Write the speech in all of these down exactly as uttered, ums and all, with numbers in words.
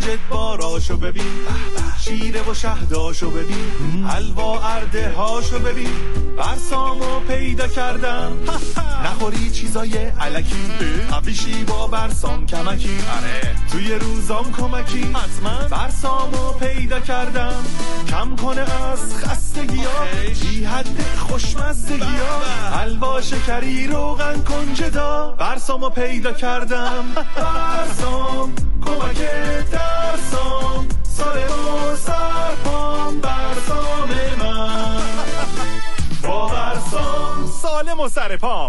کنجد باراشو ببین، شیره و شهداشو ببین، حلوا ارده هاشو ببین، برسامو پیدا کردم. نخوری چیزای الکی، قبیشی با برسام کمکی، توی روزام کمکی، حتما برسامو پیدا کردم. کم کنه از خستگی ها، بی حد خوشمزدگی ها، حلوا شکری روغن کنجدا، برسامو پیدا کردم. برسام کمک درسام، سالم و سرپام، برسام من با برسام سالم و سرپام.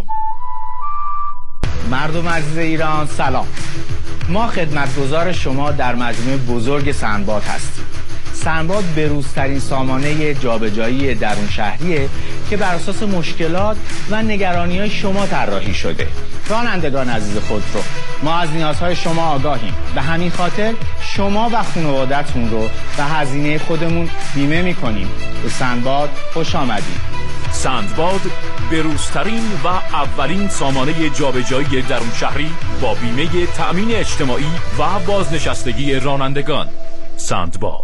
مردم عزیز ایران سلام، ما خدمتگزار شما در مجموعه بزرگ سندباد هستیم. سندباد بروزترین سامانه جابجایی درون شهریه که بر اساس مشکلات و نگرانی‌های شما طراحی شده. رانندگان عزیز خودرو، ما از نیازهای شما آگاهیم، به همین خاطر شما و خانواده‌تون رو به هزینه خودمون بیمه می‌کنیم. به سندباد خوش آمدید. سندباد بروزترین و اولین سامانه جابجایی درون شهری با بیمه تأمین اجتماعی و بازنشستگی رانندگان. سندباد.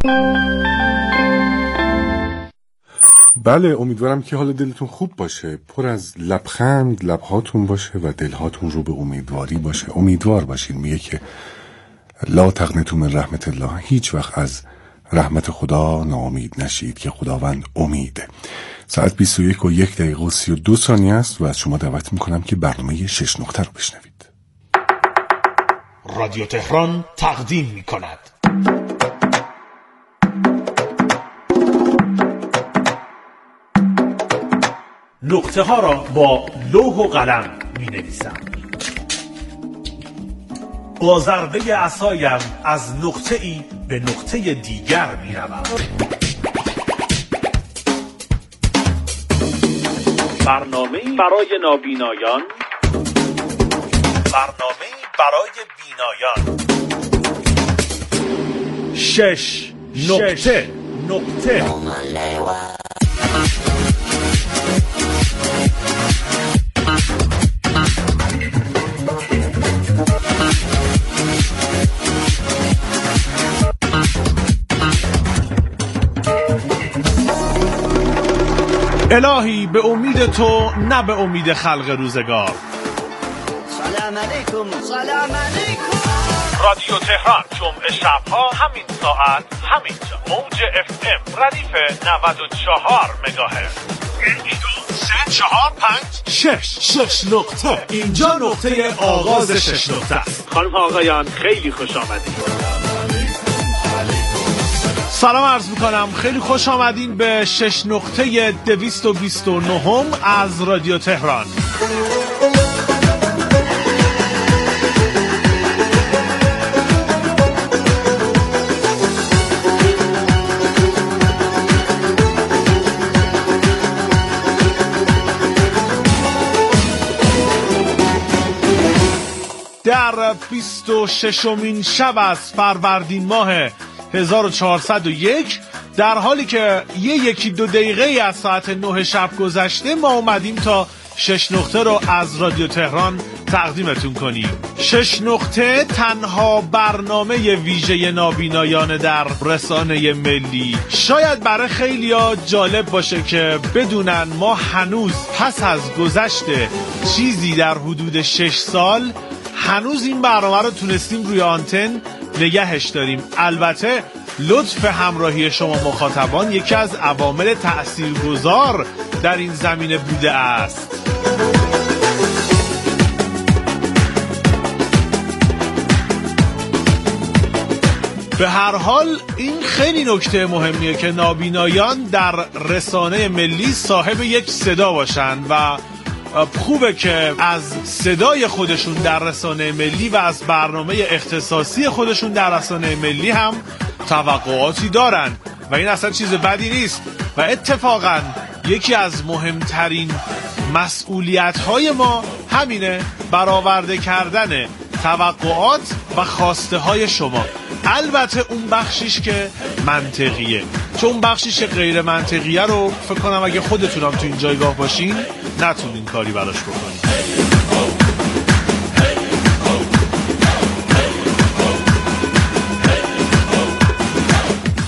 بله، امیدوارم که حال دلتون خوب باشه، پر از لبخند لبهاتون باشه و دلهاتون رو به امیدواری باشه. امیدوار باشین. میگه که لا تقنطوا من رحمت الله، هیچ وقت از رحمت خدا ناامید نشید که خداوند امیده. ساعت بیست و یک و یک دقیقه و سی و دو ثانیه است و از شما دعوت میکنم که برنامه شش نقطه رو بشنوید. رادیو تهران تقدیم میکند نقطه ها را با لوح و قلم می نویسم. با ضربه عصایم از نقطه ای به نقطه دیگر می روم. برنامه برای نابینایان، برنامه برای بینایان. شش نقطه نقطه الهی به امید تو، نه به امید خلق روزگار. سلام علیکم. سلام علیکم. رادیو تهران جمعه شبها همین ساعت همینجا موج اف ام ردیف نود و چهار مگاهرتز. یک دو سه چهار پنج شش شش نقطه. اینجا نقطه آغاز شش نقطه است. خانم آقایان خیلی خوش آمدید. سلام عرض میکنم، خیلی خوش آمدین به شش نقطه دویست و بیست و نهم از رادیو تهران. در بیست و ششمین شب از فروردین ماه هزار و چهارصد و یک، در حالی که یه یکی دو دقیقه از ساعت نه شب گذشته، ما اومدیم تا شش نقطه رو از رادیو تهران تقدیمتون کنیم. شش نقطه تنها برنامه ویژه نابینایان در رسانه ملی. شاید برای خیلیا جالب باشه که بدونن ما هنوز پس از گذشت چیزی در حدود شش سال هنوز این برنامه رو تونستیم روی آنتن نگهش داریم. البته لطف همراهی شما مخاطبان یکی از عوامل تأثیرگذار در این زمینه بوده است. به هر حال این خیلی نکته مهمیه که نابینایان در رسانه ملی صاحب یک صدا باشن و خوبه که از صدای خودشون در رسانه ملی و از برنامه اختصاصی خودشون در رسانه ملی هم توقعاتی دارن و این اصلا چیز بدی نیست و اتفاقا یکی از مهمترین مسئولیت‌های ما همینه، برآورده کردن توقعات و خواسته های شما. البته اون بخشیش که منطقیه، چون بخشیش که غیر منطقیه رو فکر کنم اگه خودتونم تو این جایگاه باشین نتونین کاری براش بکنین.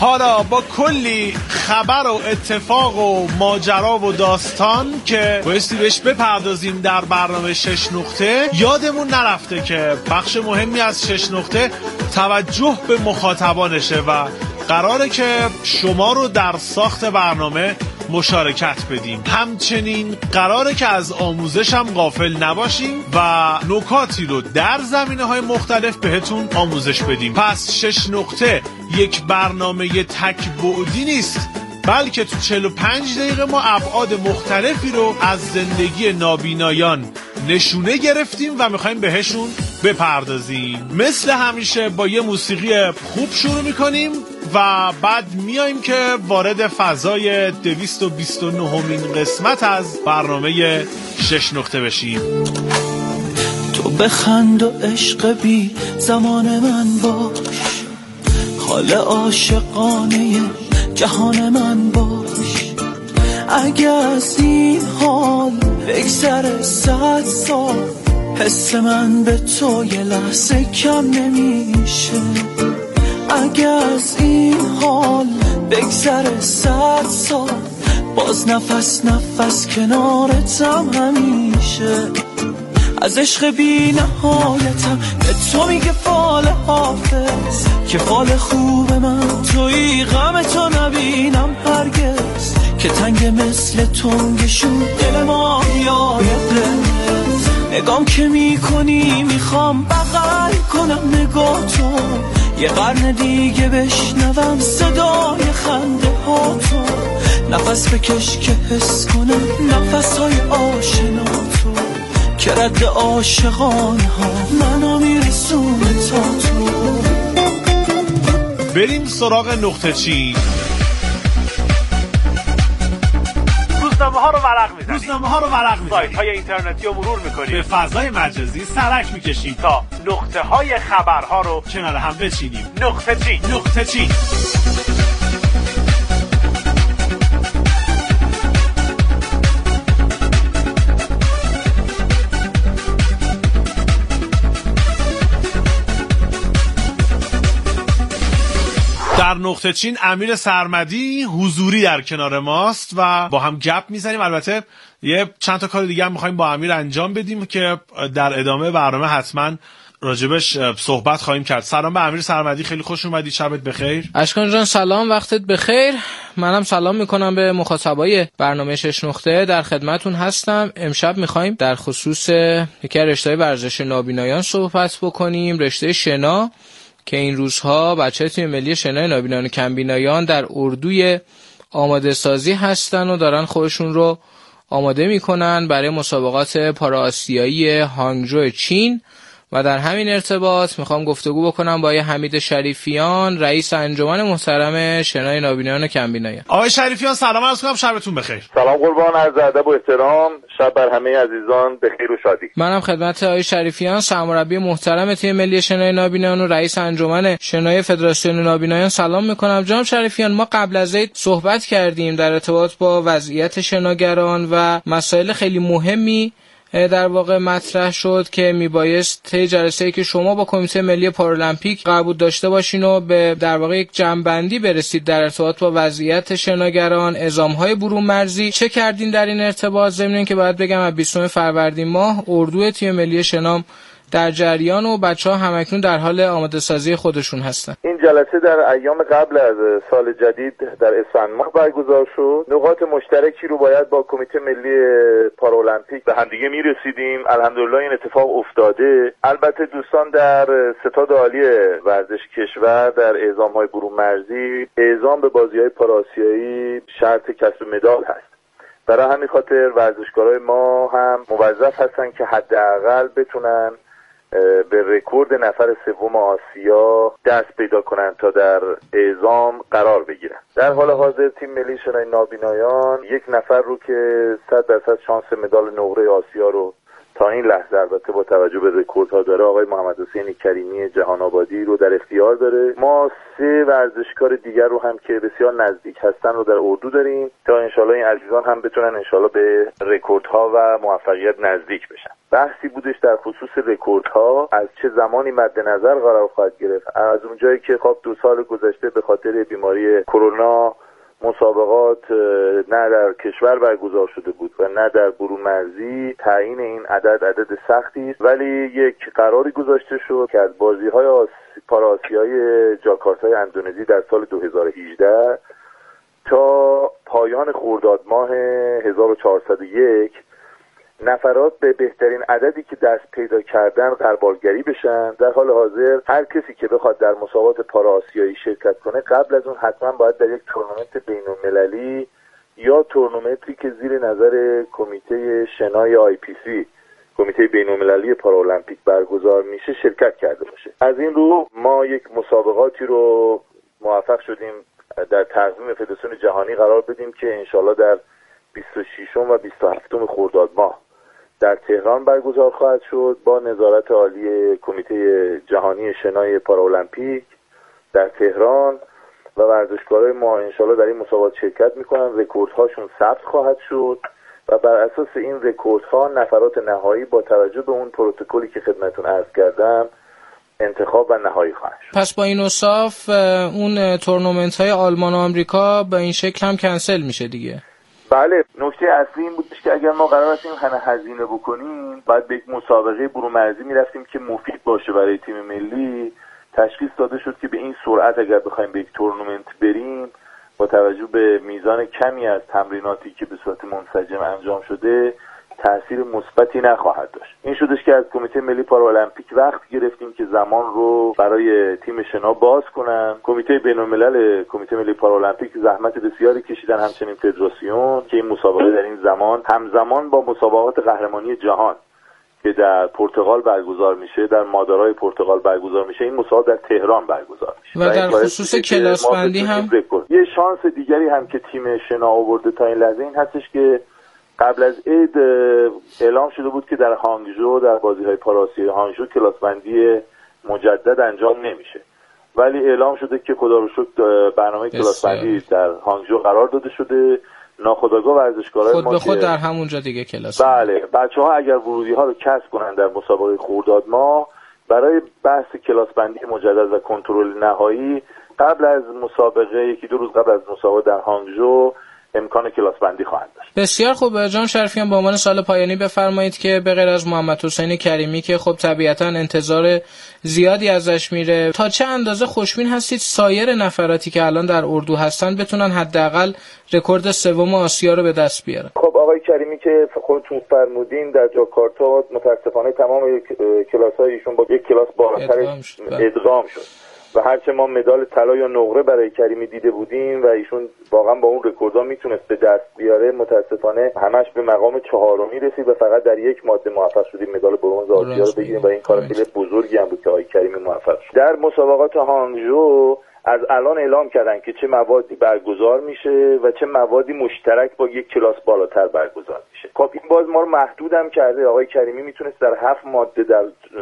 حالا با کلی خبر و اتفاق و ماجرا و داستان که بایستی بهش بپردازیم در برنامه شش نقطه، یادمون نرفته که بخش مهمی از شش نقطه توجه به مخاطبانشه و قراره که شما رو در ساخت برنامه مشارکت بدیم. همچنین قراره که از آموزش هم غافل نباشیم و نکاتی رو در زمینه‌های مختلف بهتون آموزش بدیم. پس شش نقطه یک برنامه تک بعدی نیست، بلکه تو چهل و پنج دقیقه ما ابعاد مختلفی رو از زندگی نابینایان نشونه گرفتیم و میخوایم بهشون بپردازیم. مثل همیشه با یه موسیقی خوب شروع میکنیم و بعد میایم که وارد فضای دویست و بیست و نهمین قسمت از برنامه شش نقطه بشیم. تو بخند و عشق بی زمان من باش، حال عاشقانه جهان من باش. اگه از این حال بگذره صد سال، حس من به تو یه لحظه کم نمیشه. اگه از این حال بگذره صد سال، باز نفس نفس کنارتم همیشه. از عشق بی نهایتم به تو میگه فال حافظ، که فال خوب من توی غم تو نبینم هرگز. که تنگ مثل تنگشون دل ما یایده، نگام که میکنی میخوام بغل کنم نگاه تو، یه قرن دیگه بشنوم صدای خنده ها تو. نفس بکش که حس کنم نفس های آشنا تو، که رد عاشقان ها منو میرسونه تا تو. بریم سراغ نقطه چین. روزنامه ها رو ورق میزنیم، روزنامه ها رو ورق میزنیم، سایت های اینترنتی رو مرور میکنیم، به فضای مجازی سرک میکشیم تا نقطه های خبرها رو کنار هم بچینیم. نقطه چین. نقطه چین. در نقطه چین امیر سرمدی حضوری در کنار ماست و با هم گپ میزنیم. البته یه چند تا کار دیگه هم میخوایم با امیر انجام بدیم که در ادامه برنامه حتما راجبش صحبت خواهیم کرد. سلام به امیر سرمدی، خیلی خوش اومدی، شبت بخیر. اشکان جان سلام، وقتت بخیر. منم سلام میکنم به مخاطبای برنامه شش نقطه، در خدمتون هستم. امشب میخوایم در خصوص یکی از رشته‌های ورزش نابینایان صحبت بکنیم، رشته شنا، که این روزها بچه تیم ملی شنای نابینایان و کمبینایان در اردوی آماده سازی هستن و دارن خودشون رو آماده میکنن برای مسابقات پارآسیایی هانگجو چین. و در همین ارتباط میخوام گفتگو بکنم با حمید شریفیان، رئیس انجمن محترم شنای نابینایان و کمبینایان. آقای شریفیان سلام عرض کنم، شبتون بخیر. سلام قربان، عرض ادب و احترام، شب بر همه عزیزان بخیر و شادی. منم خدمت آقای شریفیان، سرمربی محترم تیم ملی شنای نابینایان و رئیس انجمن شنای فدراسیون نابینایان سلام میکنم. جناب شریفیان، ما قبل از عید صحبت کردیم در ارتباط با وضعیت شناگران و مسائل خیلی مهمی در واقع مطرح شد که میبایست طی جلسه‌ای که شما با کمیته ملی پارالمپیک قرار داشته باشین و به در واقع یک جمع‌بندی برسید در ارتباط با وضعیت شناگران، اعزام‌های برون مرزی. چه کردین در این ارتباط؟ ضمن اینکه باید بگم از بیستم فروردین ماه اردو تیم ملی شنام در جریان و بچه‌ها همکنون در حال آماده سازی خودشون هستن. این جلسه در ایام قبل از سال جدید در اسفند ماه برگزار شد. نقاط مشترکی رو باید با کمیته ملی پارالمپیک به همدیگه میرسیدیم. الحمدلله این اتفاق افتاده. البته دوستان در ستاد عالی ورزش کشور در اعزام‌های برون مرزی، اعزام به بازی‌های پارآسیایی شرط کسب مدال هست. برای همین خاطر ورزشکارای ما هم موظف هستن که حداقل بتونن به رکورد نفر سوم آسیا دست پیدا کنن تا در اعزام قرار بگیرن. در حال حاضر تیم ملی شنای نابینایان یک نفر رو که صد درصد شانس مدال نقره آسیا رو تا این لحظه البته با توجه به رکوردها داره آقای محمد حسین کریمی جهان آبادی رو در اختیار داره. ما سه ورزشکار دیگر رو هم که بسیار نزدیک هستن رو در اردو داریم تا انشالله این عزیزان هم بتونن انشالله به رکوردها و موفقیت نزدیک بشن. بحثی بودش در خصوص رکوردها از چه زمانی مد نظر قرار خواهد گرفت. از اونجایی که خب دو سال گذشته به خاطر بیماری کرونا مسابقات نه در کشور برگزار شده بود و نه در برون مرزی، تعیین این عدد عدد سختی است، ولی یک قراری گذاشته شد که از بازی‌های آس... پاراسیای جاکارتای اندونزی در سال دو هزار و هجده تا پایان خرداد ماه هزار و چهارصد و یک نفرات به بهترین عددی که دست پیدا کردن غربالگری بشن. در حال حاضر هر کسی که بخواد در مسابقات پاراسیایی شرکت کنه قبل از اون حتما باید در یک تورنمنت بین‌المللی یا تورنمنتی که زیر نظر کمیته شنای آی پی سی، کمیته بین‌المللی پارالمپیک برگزار میشه شرکت کرده باشه. از این رو ما یک مسابقاتی رو موفق شدیم در تقویم فدراسیون جهانی قرار بدیم که انشالله در بیست و ششم و بیست و هفتم خرداد ماه در تهران برگزار خواهد شد با نظارت عالی کمیته جهانی شنای پارالمپیک در تهران و ورزشکارای ما انشالله در این مسابقات شرکت میکنن. رکوردهاشون ثبت خواهد شد و بر اساس این رکوردها نفرات نهایی با توجه به اون پروتکلی که خدمتتون عرض کردم انتخاب و نهایی خواهد شد. پس با این اوصاف اون تورنمنت های آلمان و آمریکا به این شکل هم کنسل میشه دیگه؟ بله، نکته اصلی این بود که اگر ما قرار است این همه هزینه بکنیم باید به یک مسابقه برون مرزی میرفتیم که مفید باشه برای تیم ملی. تشخیص داده شد که به این سرعت اگر بخوایم به یک تورنمنت بریم با توجه به میزان کمی از تمریناتی که به صورت منسجم انجام شده تأثیر مثبتی نخواهد داشت. این شدش که از کمیته ملی پارالمپیک وقت گرفتیم که زمان رو برای تیم شنا باز کنن. کمیته بین‌الملل کمیته ملی پارالمپیک زحمت بسیاری کشیدن، همچنین فدراسیون، که این مسابقه در این زمان همزمان با مسابقات قهرمانی جهان که در پرتغال برگزار میشه، در مادارای پرتغال برگزار میشه، این مسابقه در تهران برگزار میشه. و در خصوص کلاس بندی هم یه شانس دیگری هم که تیم شنا آورده تا این لحظه این هستش که قبل از عید اعلام شده بود که در هانگژو در بازی‌های پاراسیای هانگژو کلاس بندی مجدد انجام نمیشه، ولی اعلام شده که خدا رو شکر برنامه کلاس بندی در هانگژو قرار داده شده. ناخودآگاه ورزشکارای ما خود به خود در همونجا دیگه کلاس بله بچه‌ها اگر ورودی‌ها رو کسب کنن در مسابقه خرداد ماه برای بحث کلاس بندی مجدد و کنترل نهایی قبل از مسابقه یکی دو روز قبل از مسابقه در هانگژو امکان کلاس بندی خواهند داشت. بسیار خوب. جان شریفیان به عنوان سوال پایانی بفرمایید که به غیر از محمد حسین کریمی که خب طبیعتاً انتظار زیادی ازش میره، تا چه اندازه خوشبین هستید سایر نفراتی که الان در اردو هستن بتونن حداقل رکورد سوم آسیا رو به دست بیارن؟ خب آقای کریمی که خودتون فرمودین در جاکارتا متاسفانه تمام کلاس‌های ایشون با یک کلاس بالاتر ادغام شد و هرچه ما مدال طلا یا نقره برای کریمی دیده بودیم و ایشون واقعا با اون رکوردها میتونست به دست بیاره، متاسفانه همش به مقام چهارمی رسید و فقط در یک ماده موفق شدیم مدال برنز آسیا رو بگیریم و این کار خیلی بزرگی هم بود که آقای کریمی موفق شد. در مسابقات هانگژو از الان اعلام کردن که چه موادی برگزار میشه و چه موادی مشترک با یک کلاس بالاتر برگزار میشه. خب این باز ما رو محدود هم کرده. آقای کریمی میتونست در هفت ماده در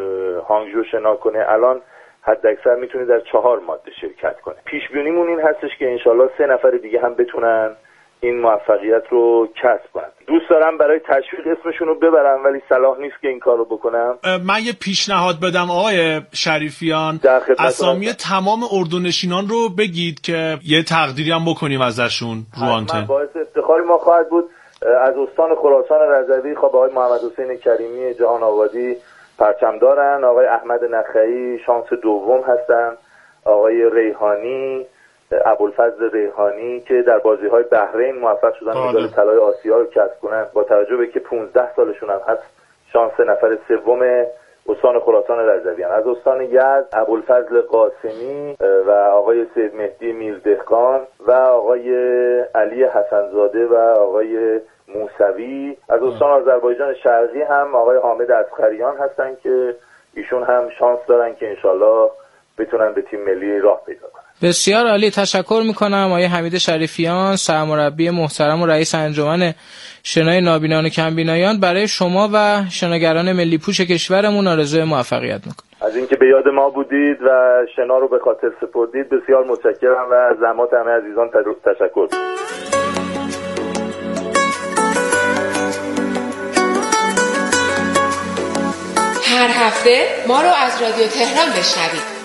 هانگژو شنا کنه، الان حد اکثر میتونه در چهار ماده شرکت کنه. پیش بینیمون این هستش که انشالله سه نفر دیگه هم بتونن این موفقیت رو کسب کنن. دوست دارم برای تشویق اسمشون رو ببرم ولی صلاح نیست که این کار رو بکنم. من یه پیشنهاد بدم آقای شریفیان، اسامی تمام اردونشینان رو بگید که یه تقدیری هم بکنیم ازشون رو آنتن. باعث افتخاری ما خواهد بود. از استان خراسان رضوی خب آقای محمد حسین کریمی جهان آبادی پرچم دارن، آقای احمد نخعی شانس دوم هستن، آقای ریحانی ابوالفضل ریحانی که در بازی‌های بحرین موفق شدن مدال طلای آسیا رو کسب کنن، با توجه به که پانزده سالشون هم هست شانس نفر سوم استان خراسان رضوی. از استان یزد ابوالفضل قاسمی و آقای سید مهدی میردهخان و آقای علی حسنزاده و آقای موسوی. از استان آذربایجان شرقی هم آقای حامد اصغریان هستن که ایشون هم شانس دارن که انشالله بتونن به تیم ملی راه پیدا کنن. بسیار عالی، تشکر میکنم آقای حمید شریفیان، سرمربی محترم و رئیس انجمن شنای نابینایان و کمبینایان. برای شما و شناگران ملی پوش کشورمون آرزوی موفقیت میکنم. از اینکه به یاد ما بودید و شنا رو به خاطر سپردید بسیار متشکرم و از زحمات همه عزیزان تشکر. هر هفته ما رو از رادیو تهران بشنوید.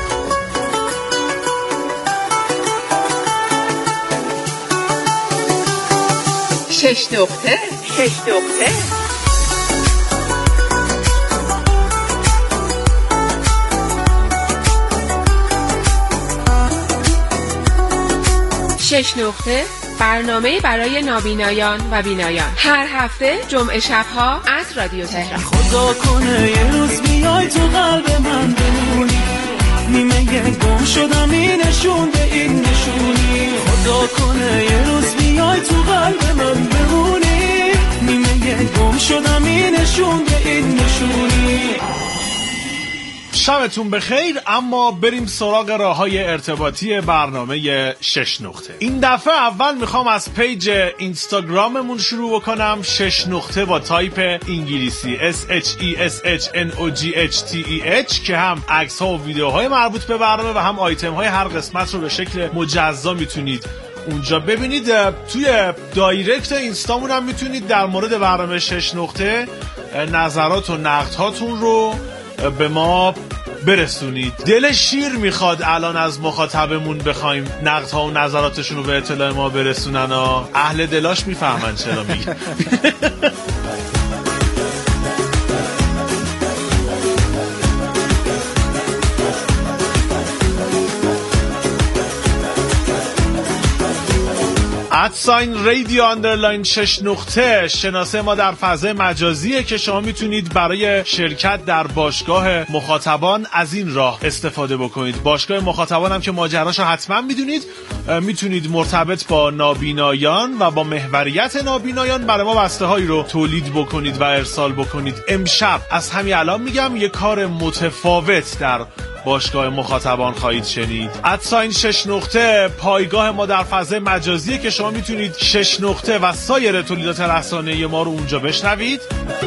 شش نقطه شش نقطه شش نقطه برنامه برای نابینایان و بینایان، هر هفته جمعه شبها از رادیو تهران. خدا کنه یه روز بیای تو قلب من بمونی، نیمه گم شدم این نشون به این نشونی. خدا کنه یه روز بیای تو قلب من بمونی، نیمه گم شدم این نشون به این نشونی. شبتون بخیر. اما بریم سراغ راه‌های ارتباطی برنامه شش نقطه. این دفعه اول میخوام از پیج اینستاگراممون شروع بکنم، شش نقطه با تایپ انگلیسی اس اچ ای اس اچ ان او جی اچ تی ای اچ که هم عکس ها و ویدیوهای مربوط به برنامه و هم آیتم های هر قسمت رو به شکل مجزا میتونید اونجا ببینید. توی دایرکت اینستامون هم میتونید در مورد برنامه شش نقطه نظرات و نقدهاتون رو به ما برسونید. دل شیر میخواد الان از مخاطبمون بخوایم نقدها و نظراتشون رو به اطلاع ما برسونن. اهل دلاش میفهمن چرا میگن. ادساین رادیو اندرلاین شش نقطه شناسه ما در فضای مجازیه که شما میتونید برای شرکت در باشگاه مخاطبان از این راه استفاده بکنید. باشگاه مخاطبان هم که ماجراش رو حتما میدونید، میتونید مرتبط با نابینایان و با محوریت نابینایان برای ما بسته هایی رو تولید بکنید و ارسال بکنید. امشب از همین الان میگم یه کار متفاوت در باشگاه مخاطبان خواهید شنید. ادساین شش نقطه پایگاه ما در فضای مجازیه که شما میتونید شش نقطه و سایر تولیدات رسانه‌ای ما رو اونجا بشنوید.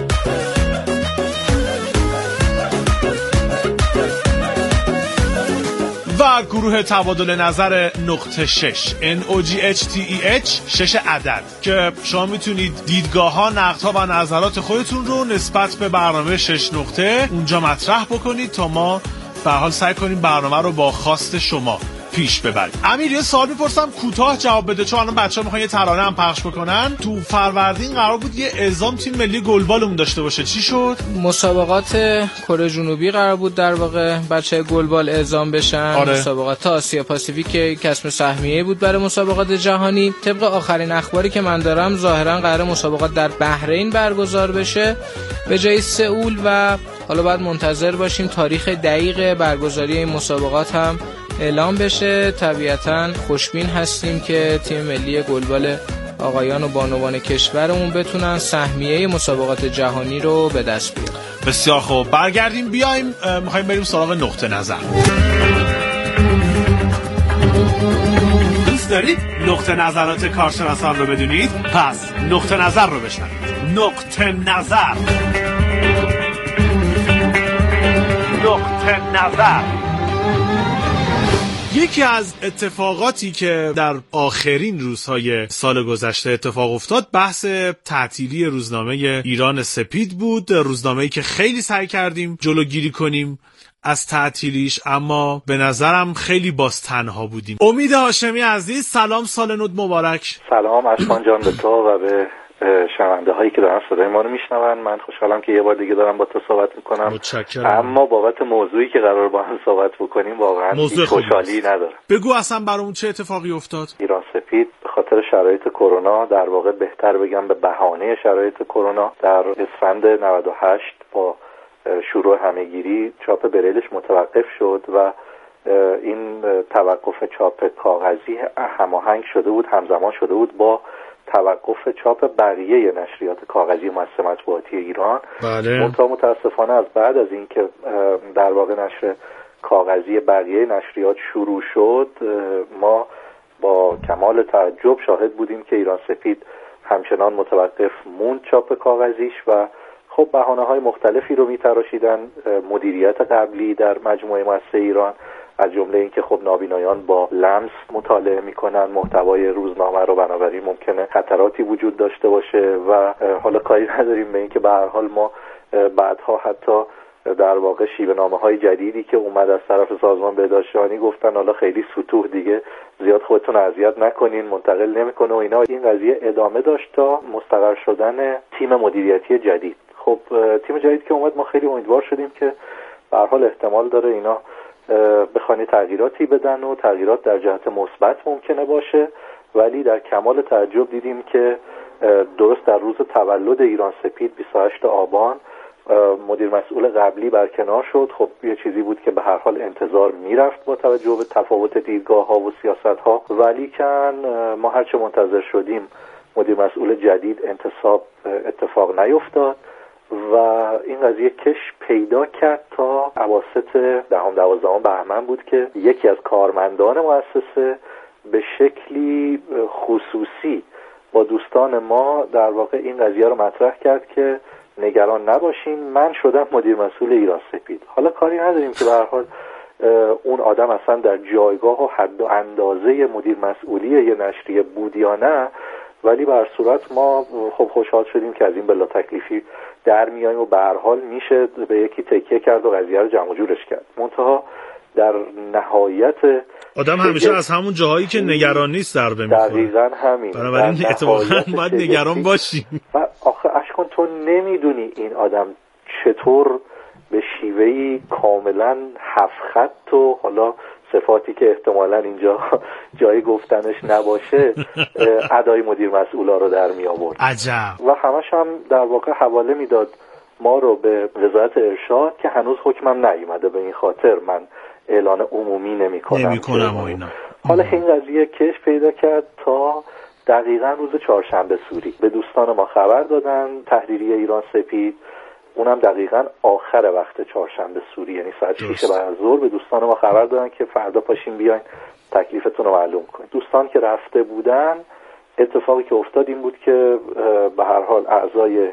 و گروه تبادل نظر نقطه شش ان او جی اچ تی ای اچ شش عدد که شما میتونید دیدگاه ها، نقدها و نظرات خودتون رو نسبت به برنامه شش نقطه اونجا مطرح بکنید تا ما به حال سعی کنیم برنامه رو با خواست شما پیش ببریم. امیر یه سوال میپرسم کوتاه جواب بده، چون الان بچه‌ها میخوان یه ترانه هم پخش بکنن. تو فروردین قرار بود یه اعزام تیم ملی گلبالمون داشته باشه، چی شد؟ مسابقات کره جنوبی قرار بود در واقع بچه گلبال اعزام بشن. آره. مسابقات آسیا پاسیفیک کسب سهمیه بود برای مسابقات جهانی. طبق آخرین اخباری که من دارم ظاهرا قرار مسابقات در بحرین برگزار بشه به جای سئول و حالا باید منتظر باشیم تاریخ دقیق برگزاری این مسابقات هم اعلام بشه. طبیعتاً خوشبین هستیم که تیم ملی گلبال آقایان و بانوان کشورمون بتونن سهمیه مسابقات جهانی رو به دست بیارن. بسیار خوب، برگردیم بیایم میخوایم بریم سراغ نقطه نظر. دوست دارید نقطه نظرات کارشناسان رو بدونید؟ پس نقطه نظر رو بشنوید. نقطه نظر نقطه نظر یکی از اتفاقاتی که در آخرین روزهای سال گذشته اتفاق افتاد بحث تعطیلی روزنامه ایران سپید بود. روزنامه‌ای که خیلی سعی کردیم جلوگیری کنیم از تعطیلیش، اما به نظرم خیلی باز تنها بودیم. امید هاشمی عزیز، سلام، سال نو مبارک. سلام اشکان جان به تو و به شنونده هایی که دارن صدای ما رو میشنون. من خوشحالم که یه بار دیگه دارم با تو صحبت میکنم. متشکرم. اما بابت موضوعی که قرار با هم صحبت بکنیم واقعا خوشحالی ندارم. بگو اصلا برامون چه اتفاقی افتاد؟ ایران سپید به خاطر شرایط کرونا، در واقع بهتر بگم به بهانه شرایط کرونا، در اسفند نود و هشت با شروع همهگیری چاپ بریلش متوقف شد و این توقف چاپ کاغذی هماهنگ شده بود، همزمان شده بود با توقف چاپ بقیه نشریات کاغذی مؤسسه مطبوعاتی ایران. بله. منتها متاسفانه از بعد از اینکه در واقع نشر کاغذی بقیه نشریات شروع شد ما با کمال تعجب شاهد بودیم که ایران سپید همچنان متوقف موند چاپ کاغذیش و خب بهانه‌های مختلفی رو می‌تراشیدن. مدیریت قبلی در مجموعه مؤسسه ایران از جمله اینکه خب نابینایان با لمس مطالعه میکنن محتوای روزنامه رو، بنابراین ممکنه خطراتی وجود داشته باشه و حالا کاری نداریم به اینکه به هر حال ما بعدها حتی در واقع شیوه‌نامه‌های جدیدی که اومد از طرف سازمان بهداشت جهانی گفتن حالا خیلی سطوح دیگه زیاد خودتون اذیت نکنین، منتقل نمیکنه و اینا. این قضیه ادامه داشت تا مستقر شدن تیم مدیریتی جدید. خب تیم جدید که اومد ما خیلی امیدوار شدیم که به هر حال احتمال داره اینا بخوان تغییراتی بدن و تغییرات در جهت مثبت ممکنه باشه، ولی در کمال تعجب دیدیم که درست در روز تولد ایران سپید بیست و هشتم آبان مدیر مسئول قبلی برکنار شد. خب یه چیزی بود که به هر حال انتظار میرفت با توجه به تفاوت دیدگاه ها و سیاست ها، ولی کن ما هرچه منتظر شدیم مدیر مسئول جدید انتصاب اتفاق نیفتاد و این قضیه کش پیدا کرد تا اواسط دهم دوازدهم بهمن بود که یکی از کارمندان مؤسسه به شکلی خصوصی با دوستان ما در واقع این قضیه رو مطرح کرد که نگران نباشین، من شدم مدیر مسئول ایران سپید. حالا کاری نداریم که به هر حال اون آدم اصلا در جایگاه و حد و اندازه مدیر مسئولی یه نشریه بود یا نه، ولی به هر صورت ما خب خوشحال شدیم که از این بلا تکلیفی در میاییم و به هر حال میشه به یکی تکیه کرد و قضیه رو جمع جورش کرد. منتها در نهایت آدم همیشه از همون جاهایی که نگران نیست ضربه میخوره. دقیقاً همین. بنابراین اتفاقاً باید نگران باشیم. و آخه اشکان تو نمیدونی این آدم چطور به شیوهی کاملا هفت خط و حالا صفاتی که احتمالاً اینجا جای گفتنش نباشه ادای مدیر مسئولا رو در می آورد. عجب. و همش هم در واقع حواله میداد ما رو به وزارت ارشاد که هنوز حکمم نیومده، به این خاطر من اعلان عمومی نمی کنم نمی کنم و اینا. حالا این قضیه کش پیدا کرد تا دقیقاً روز چهارشنبه سوری به دوستان ما خبر دادن تحریریه ایران سپید، اونم دقیقاً آخر وقت چهارشنبه سوری، یعنی ساعت شش بعد از ظهر به دوستان ما خبر دادن که فردا پاشین بیاین تکلیفتون رو معلوم کنین. دوستان که رفته بودن اتفاقی که افتاد این بود که به هر حال اعضای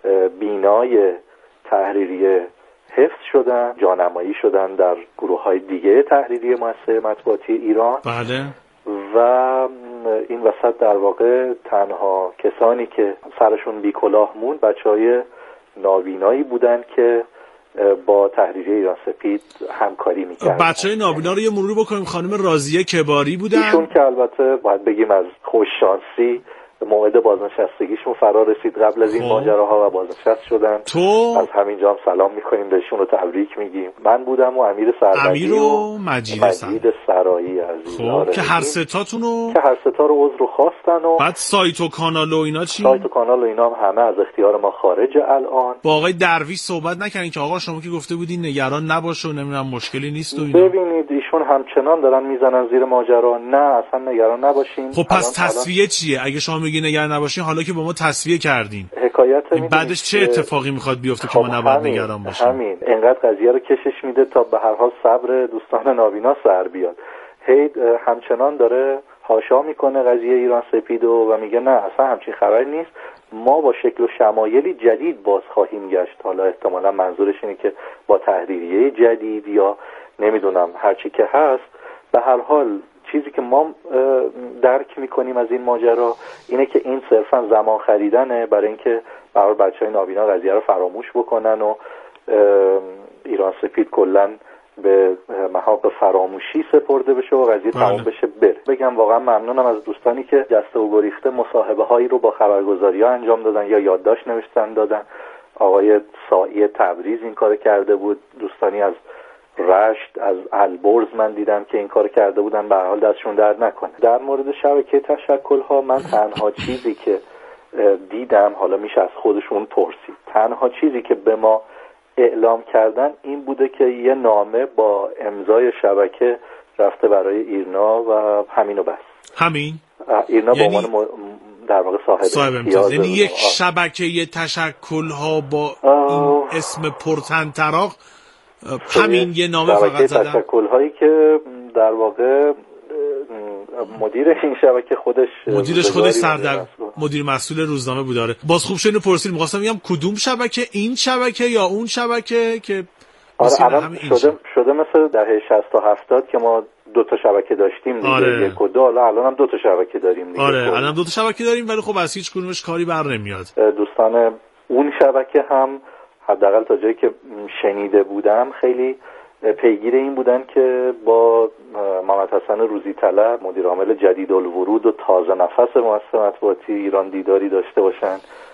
بینای تحریریه حفظ شدن، جانمایی شدن در گروه‌های دیگه تحریریه مؤسسه مطبوعاتی ایران. بله. و این وسط در واقع تنها کسانی که سرشون بی کلاه موند بچهای نابینایی بودن که با تحریریه ایران سپید همکاری می‌کردن. بچهای نابینا رو یه مروری بکنیم. خانم راضیه کباری بودن. ایشون که البته باید بگیم از خوششانسی موعد بازنشستگیشون فرا رسید قبل از این ماجراها و بازنشست شدن. تو از همینجا هم سلام میکنیم بهشون و تبریک میگیم. من بودم و امیر سرمدی امیر و مجید, مجید سرایی عزیز. خب که هر ستاتونو که هر ستا رو عذر خواستن و بعد سایت و کانال و اینا چی؟ سایت و کانال و اینا هم همه از اختیار ما خارج الان. با آقای درویش صحبت نکردین که آقا شما که گفته بودین نگران نباش و نمیدونم مشکلی نیست و اینا؟ ببینید ایشون همچنان دارن میزنن زیر ماجرا. نه اصلا نگران نباشین. خب پس تصفیه چیه؟ اگه شما میگی نگران نباشین، حالا که با ما تصفیه کردین حکایت بعدش چه اتفاقی میخواد بیفته که ما نباید نگران باشیم؟ همین انقدر قضیه رو کشش میده تا به هر حال صبر دوستان نابینا سر بیاد. هی همچنان داره حاشا میکنه قضیه ایران سپید و میگه نه اصلا همچین خبری نیست، ما با شکل و شمایلی جدید باز خواهیم گشت. حالا احتمالا منظورش اینه که با تحریریه جدید یا نمیدونم هرچی که هست. به هر حال چیزی که ما درک میکنیم از این ماجرا اینه که این صرفا زمان خریدنه برای اینکه برای بچهای نابینا قضیه رو فراموش بکنن و ایران سپید کلا به محاق فراموشی سپرده بشه و قضیه تموم بشه بره. بگم واقعا ممنونم از دوستانی که جسته و گریخته مصاحبه هایی رو با خبرگزاری ها انجام دادن یا یادداشت نوشتن دادن. آقای سائی تبریز این کار کرده بود، دوستانی از رشت از البرز من دیدم که این کار کرده بودن، به هر حال دستشون درد نکنه. در مورد شبکه تشکل ها من تنها چیزی که دیدم، حالا میشه از خودشون پرسید، تنها چیزی که به ما اعلام کردن این بوده که یه نامه با امضای شبکه رفته برای ایرنا و همینو بس. همین؟ ایرنا یعنی... به عنوان م... در واقع صاحب, صاحب امتیاز. یعنی یک شبکه تشکل ها با آه... این اسم پرطنطراق همین یه نامه فقط زدم. تشکل‌هایی که در واقع مدیر این شبکه خودش مدیرش خودش سردر مدیر مسئول روزنامه بود. آره باز خوب شد اینو پرسید. می‌خواستم بگم کدوم شبکه، این شبکه یا اون شبکه که آره الان شده شده مثل دهه شصت تا هفتاد که ما دو تا شبکه داشتیم دیگه. آره. یک و دو، الان هم دو تا شبکه داریم دیگه. آره الان دو تا شبکه داریم ولی خب از هیچ کدومش کاری بر نمیاد. دوستان اون شبکه هم حداقل تا جایی که شنیده بودم خیلی پیگیر این بودن که با محمد حسن روزی طلب مدیر عامل جدید الورود و تازه نفس مؤسسه مطبوعاتی ایران دیداری داشته باشن،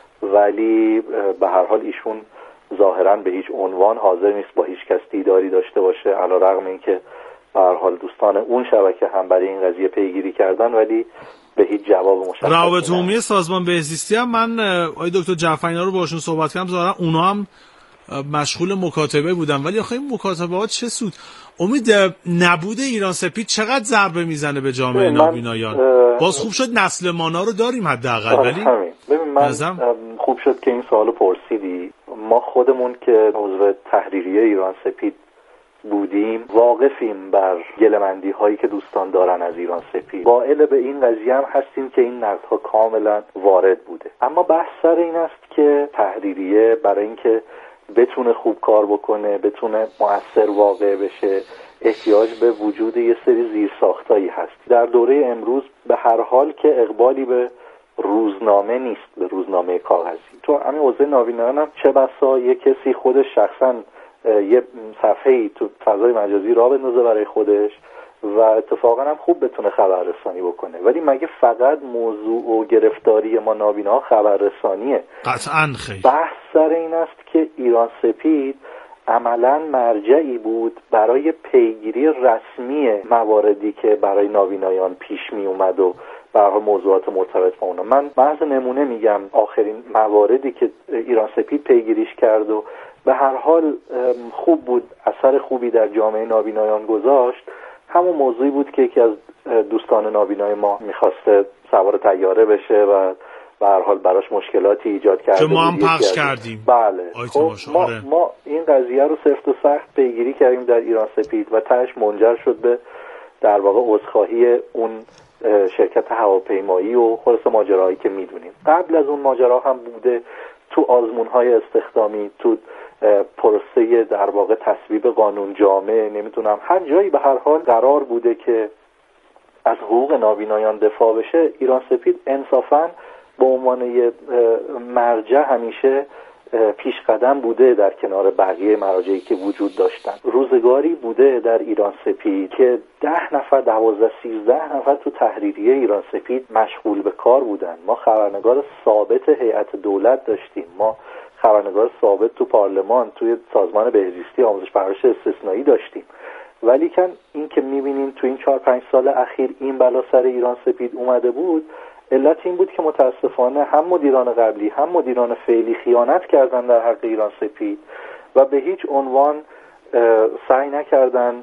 ولی به هر حال ایشون ظاهرا به هیچ عنوان حاضر نیست با هیچ کس دیداری داشته باشه، علیرغم اینکه به هر حال دوستان اون شبکه هم برای این قضیه پیگیری کردن ولی به هیچ جواب مشخصی. روابط عمومی سازمان بهزیستی هم من آقای دکتر جعفری‌نیا رو باشون صحبت کردم، ظاهرا اونا هم مشغول مکاتبه بودن، ولی آخه این مکاتبه‌ها چه سود؟ امید نبود ایران سپید چقدر ضربه میزنه به جامعه نابینایان؟ باز خوب شد نسل مانا رو داریم حداقل. ولی ببین من نظم... خوب شد که این سوالو پرسیدی. ما خودمون که عضو تحریریه ایران سپید بودیم واقفیم بر گله‌مندی هایی که دوستان دارن از ایران سپید. قائل به این قضیه هم هستیم که این نقدها کاملا وارد بوده، اما بحث سر این است که تحریریه برای اینکه بتونه خوب کار بکنه، بتونه مؤثر واقع بشه، احتیاج به وجود یه سری زیرساختایی هست. در دوره امروز به هر حال که اقبالی به روزنامه نیست، به روزنامه کاغذی. تو همین حوزه نابینایان هم چه بسا یه کسی خودش شخصا یه صفحه‌ای تو فضای مجازی راه بندازه برای خودش و اتفاقا هم خوب بتونه خبررسانی بکنه، ولی مگه فقط موضوع و گرفتاری ما نابینا خبررسانیه؟ قطعاً خیلی. بحث سر این است که ایران سپید عملاً مرجعی بود برای پیگیری رسمی مواردی که برای نابینایان پیش می اومد و برای موضوعات مرتبط با اونا. من محض نمونه میگم آخرین مواردی که ایران سپید پیگیریش کرد و به هر حال خوب بود، اثر خوبی در جامعه نابینایان گذاشت، همون موضوعی بود که یکی از دوستان نابینای ما میخواسته سوار طیاره بشه و به هر حال براش مشکلاتی ایجاد کرده که ما هم پخش کردیم. بله خب ما, ما این قضیه رو سفت و سخت پیگیری کردیم در ایران سپید و تهش منجر شد به در واقع عذرخواهی اون شرکت هواپیمایی و خلاص ماجراهایی که میدونیم. قبل از اون ماجرا هم بوده تو آزمون‌های استخدامی، تو پروسه در واقع تصویب قانون جامع، نمیدونم هر جایی به هر حال قرار بوده که از حقوق نابینایان دفاع بشه. ایران سپید انصافاً به عنوان یه مرجع همیشه پیش قدم بوده در کنار بقیه مراجعی که وجود داشتن. روزگاری بوده در ایران سپید که ده نفر دوازده سیزده نفر تو تحریریه ایران سپید مشغول به کار بودن. ما خبرنگار ثابت هیئت دولت داشتیم، ما خبرنگار ثابت تو پارلمان، توی سازمان بهزیستی آموزش پرورش استثنایی داشتیم. ولی کن این که میبینیم تو این چهار پنج سال اخیر این بلا سر ایران سپید اومده بود، علت این بود که متاسفانه هم مدیران قبلی هم مدیران فعلی خیانت کردن در حق ایران سپید و به هیچ عنوان سعی نکردن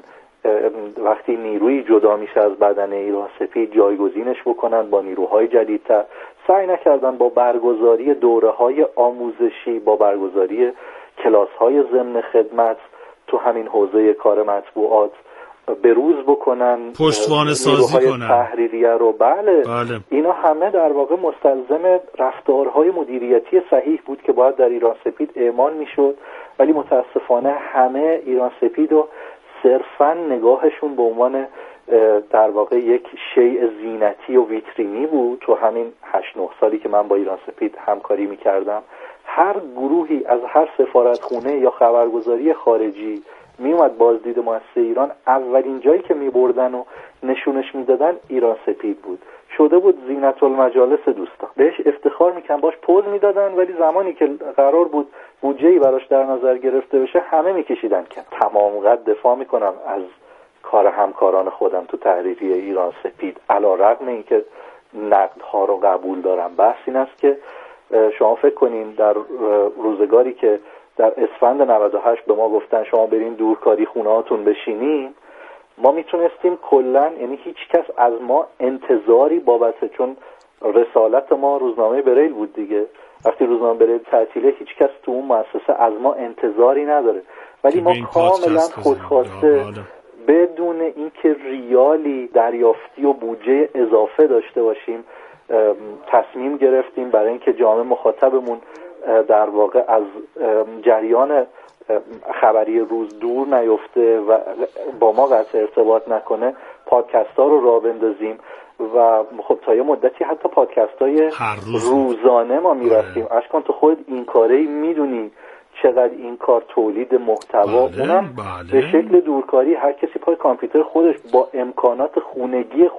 وقتی نیروی جدا میشه از بدن ایران سپید جایگزینش بکنن با نیروهای جدیدتر. سعی نکردن با برگزاری دوره‌های آموزشی، با برگزاری کلاس‌های ضمن خدمت تو همین حوزه کار مطبوعات بروز بکنن، پشتوانه سازی کنن تحریریه رو. بله. بله اینا همه در واقع مستلزم رفتارهای مدیریتی صحیح بود که باید در ایران سپید اعمال میشد، ولی متاسفانه همه ایران سپید رو صرفاً نگاهشون به عنوان در واقع یک شیء زینتی و ویترینی بود. تو همین هشت نه سالی که من با ایران سپید همکاری میکردم، هر گروهی از هر سفارتخونه یا خبرگزاری خارجی میومد بازدید مؤسسه ایران، اولین جایی که میبردن و نشونش میدادن ایران سپید بود. شده بود زینت المجالس دوستان، بهش افتخار میکنن، باش پوز میدادن، ولی زمانی که قرار بود بودجه‌ای براش در نظر گرفته بشه همه میکشیدن که تمام قد دفاع میکنم از کار همکاران خودم تو تحریریه ایران سپید، علیرغم اینکه نقدها رو قبول دارم. بحث این است که شما فکر کنین در روزگاری که در اسفند نود و هشت به ما گفتن شما برین دورکاری خونه‌هاتون بشینین، ما میتونستیم کلا، یعنی هیچ کس از ما انتظاری بابت، چون رسالت ما روزنامه بریل بود دیگه، وقتی روزنامه بریل تعطیله هیچ کس تو اون مؤسسه از ما انتظاری نداره. ولی ما کاملا خودخواسته بدون اینکه ریالی دریافتی و بودجه اضافه داشته باشیم تصمیم گرفتیم برای اینکه جامعه مخاطبمون در واقع از جریان خبری روز دور نیفته و با ما قطع ارتباط نکنه، پادکست ها رو راه بندازیم و خب تا یه مدتی حتی پادکست های روزانه ما میرفتیم. اشکان تو خود این کاره میدونی چقدر این کار تولید محتوا، بله، اونم بله. به شکل دورکاری، هر کسی پای کامپیوتر خودش با امکانات خونگی